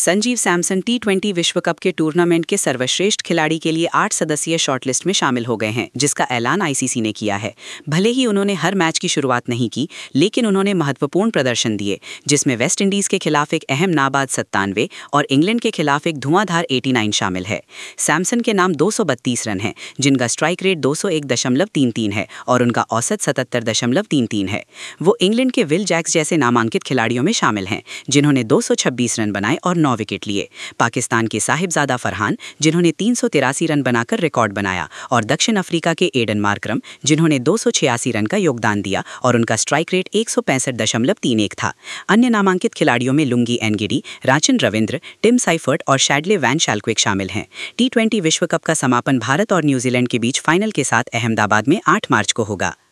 संजीव सैमसन टी20 विश्व कप के टूर्नामेंट के सर्वश्रेष्ठ खिलाड़ी के लिए 8 सदस्यीय शॉर्टलिस्ट में शामिल हो गए हैं, जिसका ऐलान आईसीसी ने किया है। भले ही उन्होंने हर मैच की शुरुआत नहीं की, लेकिन उन्होंने महत्वपूर्ण प्रदर्शन दिए, जिसमें वेस्ट इंडीज के खिलाफ एक अहम नाबाद 97 और इंग्लैंड के खिलाफ एक धुआंधार 89 शामिल है। सैमसन के नाम 232 रन हैं, जिनका स्ट्राइक रेट 201.33 है और उनका औसत 77.33 है। वो इंग्लैंड के विल जैक्स जैसे नामांकित खिलाड़ियों में शामिल हैं, जिन्होंने 226 रन बनाए और 9 विकेट लिए। पाकिस्तान के साहिबजादा फरहान, जिन्होंने 383 रन बनाकर रिकॉर्ड बनाया, और दक्षिण अफ्रीका के एडन मार्करम, जिन्होंने 286 रन का योगदान दिया और उनका स्ट्राइक रेट 165.31 था। अन्य नामांकित खिलाड़ियों में Lungi Ngidi, Rachin Ravindra, Tim Seifert और शैडले वैन शैल्क्विक शामिल हैं। टी20 विश्व कप का समापन भारत और न्यूजीलैंड के बीच फाइनल के साथ अहमदाबाद में 8 मार्च को होगा।